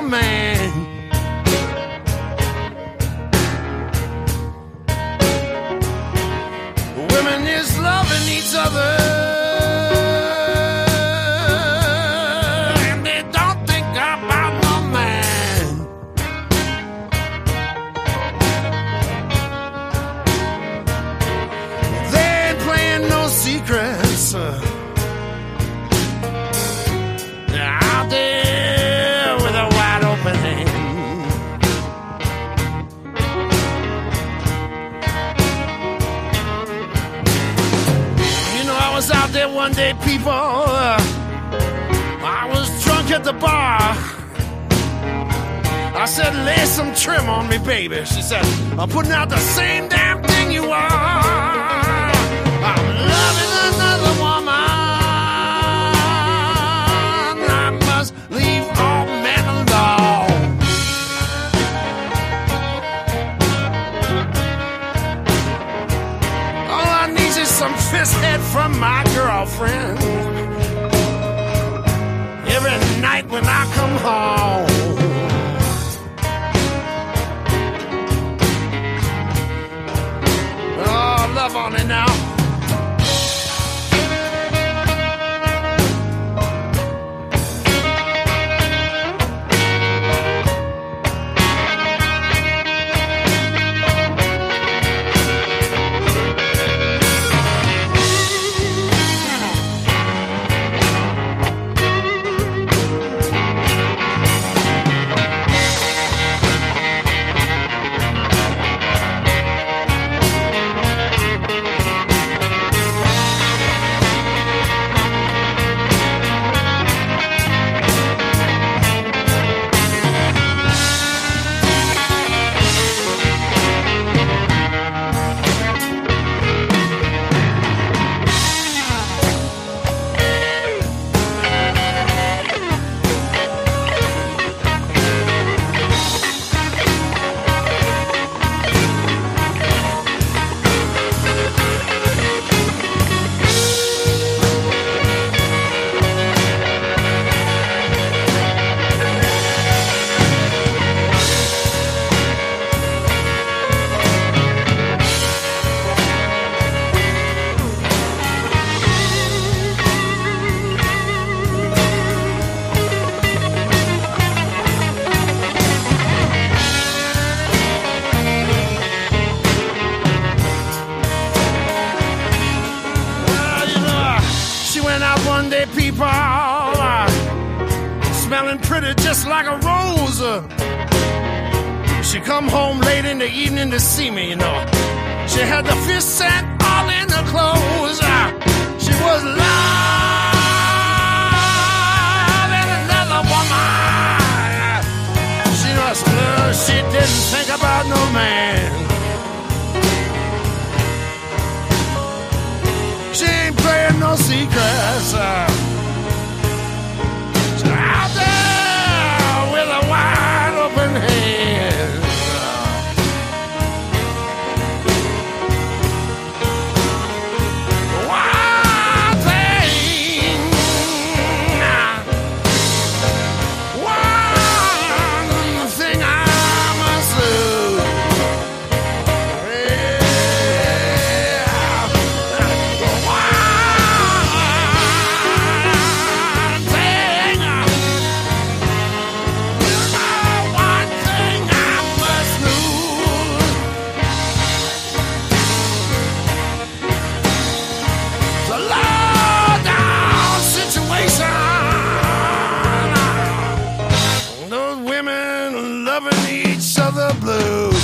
man. Women is loving each other, and they don't think about no man. They ain't playing no secrets out there with a wide open hand. You know, I was out there one day, people. I was drunk at the bar. I said, lay some trim on me, baby. She said, I'm putting out the same damn thing you are. I'm loving another woman. I must leave all men alone. All I need is some fist head from my girlfriend every night when I come home. Oh, love on it now. Smelling pretty just like a rose. She come home late in the evening to see me, you know. She had the fish set all in her clothes. She was loving another woman. She didn't think about no man. She ain't playing no secrets. Out there with a wide open hand. One thing I must do. Loving each other blue.